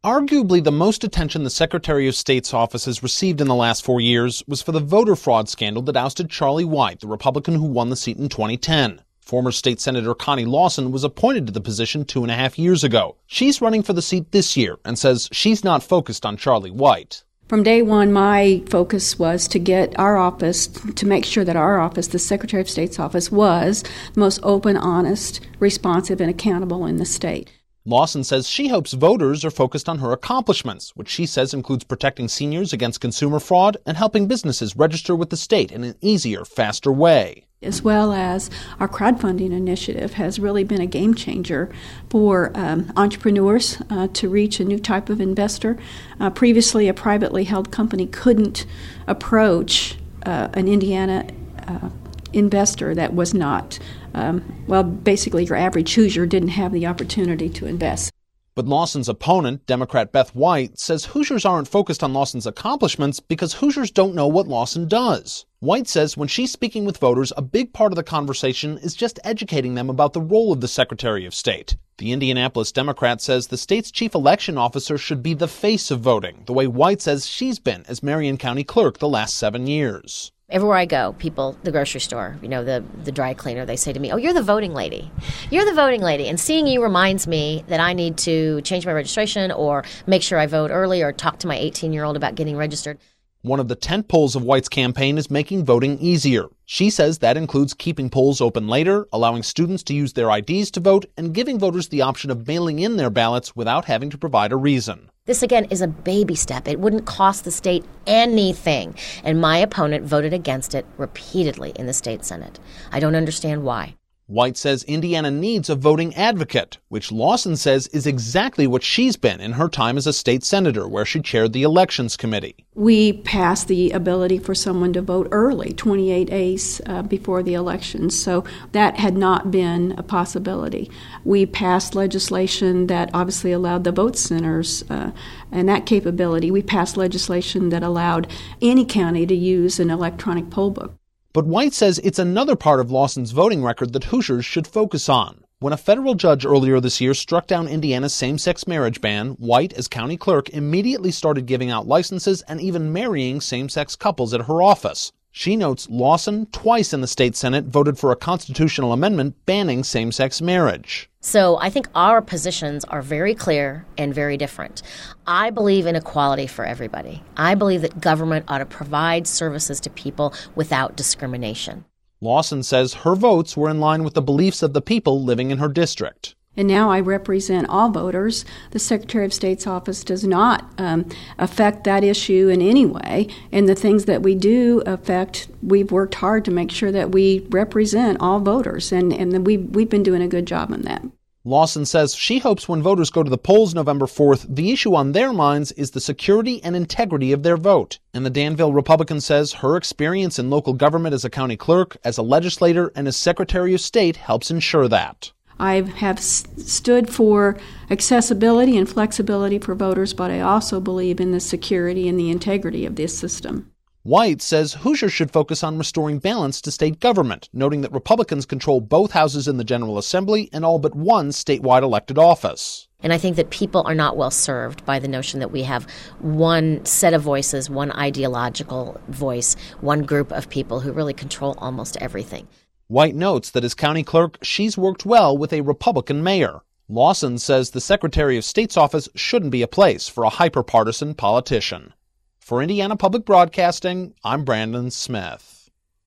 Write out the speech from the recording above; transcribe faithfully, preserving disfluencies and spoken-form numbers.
Arguably, the most attention the Secretary of State's office has received in the last four years was for the voter fraud scandal that ousted Charlie White, the Republican who won the seat in twenty ten. Former State Senator Connie Lawson was appointed to the position two and a half years ago. She's running for the seat this year and says she's not focused on Charlie White. From day one, my focus was to get our office, to make sure that our office, the Secretary of State's office, was the most open, honest, responsive, and accountable in the state. Lawson says she hopes voters are focused on her accomplishments, which she says includes protecting seniors against consumer fraud and helping businesses register with the state in an easier, faster way. As well as our crowdfunding initiative has really been a game changer for um, entrepreneurs uh, to reach a new type of investor. Uh, previously, a privately held company couldn't approach uh, an Indiana uh, investor that was not, um, well, basically your average Hoosier didn't have the opportunity to invest. But Lawson's opponent, Democrat Beth White, says Hoosiers aren't focused on Lawson's accomplishments because Hoosiers don't know what Lawson does. White says when she's speaking with voters, a big part of the conversation is just educating them about the role of the Secretary of State. The Indianapolis Democrat says the state's chief election officer should be the face of voting, the way White says she's been as Marion County clerk the last seven years. Everywhere I go, people, the grocery store, you know, the, the dry cleaner, they say to me, oh, you're the voting lady. You're the voting lady. And seeing you reminds me that I need to change my registration or make sure I vote early or talk to my eighteen-year-old about getting registered. One of the tent poles of White's campaign is making voting easier. She says that includes keeping polls open later, allowing students to use their I Ds to vote, and giving voters the option of mailing in their ballots without having to provide a reason. This, again, is a baby step. It wouldn't cost the state anything. And my opponent voted against it repeatedly in the state Senate. I don't understand why. White says Indiana needs a voting advocate, which Lawson says is exactly what she's been in her time as a state senator, where she chaired the elections committee. We passed the ability for someone to vote early, twenty-eight days uh, before the election, so that had not been a possibility. We passed legislation that obviously allowed the vote centers uh, and that capability. We passed legislation that allowed any county to use an electronic poll book. But White says it's another part of Lawson's voting record that Hoosiers should focus on. When a federal judge earlier this year struck down Indiana's same-sex marriage ban, White, as county clerk, immediately started giving out licenses and even marrying same-sex couples at her office. She notes Lawson, twice in the state Senate, voted for a constitutional amendment banning same-sex marriage. So I think our positions are very clear and very different. I believe in equality for everybody. I believe that government ought to provide services to people without discrimination. Lawson says her votes were in line with the beliefs of the people living in her district. And now I represent all voters. The Secretary of State's office does not um, affect that issue in any way. And the things that we do affect, we've worked hard to make sure that we represent all voters. And, and we, we've been doing a good job on that. Lawson says she hopes when voters go to the polls November fourth, the issue on their minds is the security and integrity of their vote. And the Danville Republican says her experience in local government as a county clerk, as a legislator, and as Secretary of State helps ensure that. I have stood for accessibility and flexibility for voters, but I also believe in the security and the integrity of this system. White says Hoosiers should focus on restoring balance to state government, noting that Republicans control both houses in the General Assembly and all but one statewide elected office. And I think that people are not well served by the notion that we have one set of voices, one ideological voice, one group of people who really control almost everything. White notes that as county clerk, she's worked well with a Republican mayor. Lawson says the Secretary of State's office shouldn't be a place for a hyper-partisan politician. For Indiana Public Broadcasting, I'm Brandon Smith.